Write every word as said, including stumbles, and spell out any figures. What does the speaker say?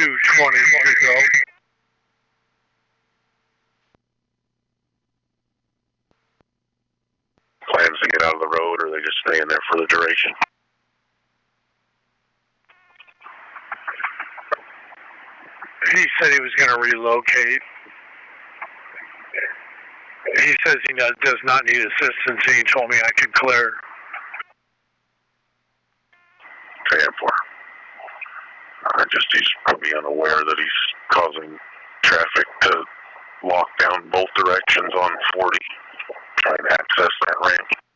two twenty to go. Plans to get out of the road, or are they just staying there for the duration? He said he was going to relocate. He says he does not need assistance, and he told me I could clear. ten four. Uh, just he's probably unaware that he's causing traffic to lock down both directions on forty, trying to access that ramp.